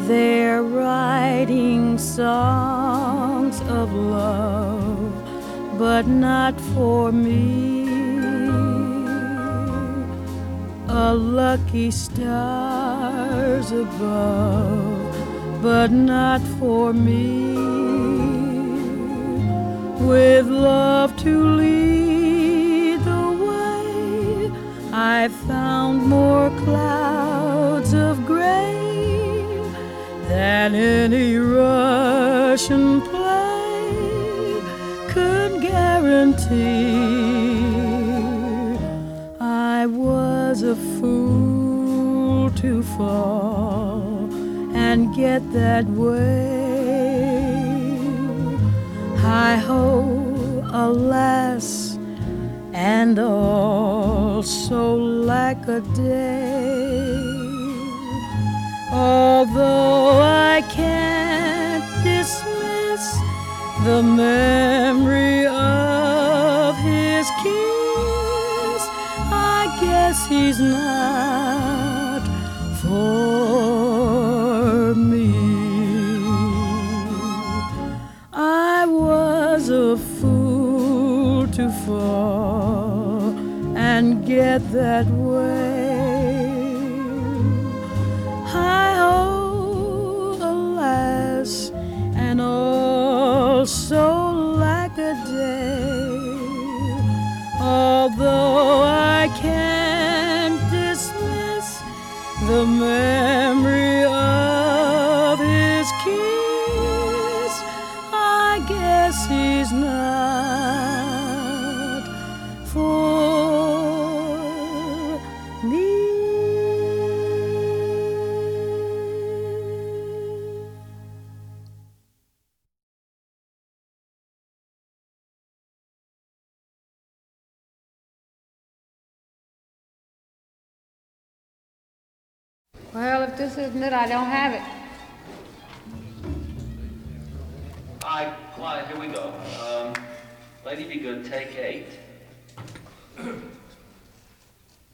They're writing songs of love, but not for me. A lucky stars above, but not for me. With love to lead the way, I found more clouds of gray than any Russian play could guarantee. I was a fool to fall and get that way. Hi-ho, alas, and all so lack a day. Although I can't dismiss the memory of his kiss, I guess he's not for me. I was a fool to fall and get that way. Hi-ho, alas, and also lack a day. Although I can't dismiss the memory of his kiss, I guess he's not for me. Well, if this isn't it, I don't have it. Quiet, here we go. Lady Be Good, take 8.